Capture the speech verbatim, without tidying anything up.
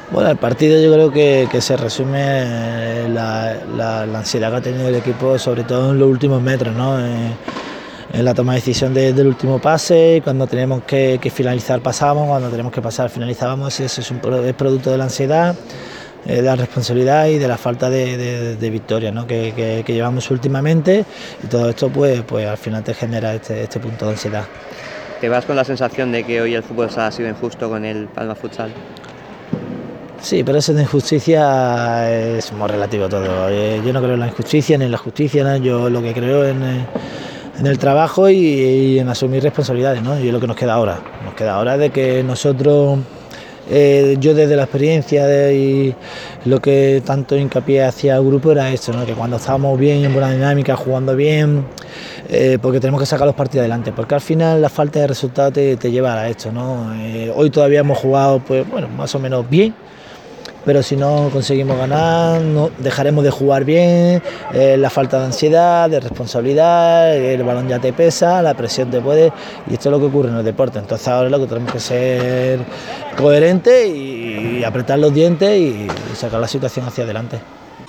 Bueno, el partido yo creo que, que se resume la, la, la ansiedad que ha tenido el equipo, sobre todo en los últimos metros, ¿no? En, en la toma de decisión de, del último pase, cuando tenemos que, que finalizar pasamos, cuando tenemos que pasar finalizábamos, eso es, un, es producto de la ansiedad, eh, de la responsabilidad y de la falta de, de, de victoria, ¿no? que, que, que llevamos últimamente, y todo esto pues, pues al final te genera este, este punto de ansiedad. ¿Te vas con la sensación de que hoy el fútbol ha sido injusto con el Palma Futsal? Sí, pero eso de injusticia es muy relativo todo. Eh, yo no creo en la injusticia ni en la justicia, ¿no? Yo lo que creo en, en el trabajo y, y en asumir responsabilidades, ¿no? Y es lo que nos queda ahora. Nos queda ahora de que nosotros, eh, yo desde la experiencia de, y lo que tanto hincapié hacia el grupo era esto, ¿no? Que cuando estábamos bien, en buena dinámica, jugando bien, eh, porque tenemos que sacar los partidos adelante, porque al final la falta de resultados te, te lleva a esto, ¿no? Eh, hoy todavía hemos jugado, pues bueno, más o menos bien, pero si no conseguimos ganar, no, dejaremos de jugar bien, eh, la falta de ansiedad, de responsabilidad, el balón ya te pesa, la presión te puede, y esto es lo que ocurre en el deporte. Entonces ahora lo que tenemos que ser coherentes y, y apretar los dientes y, y sacar la situación hacia adelante.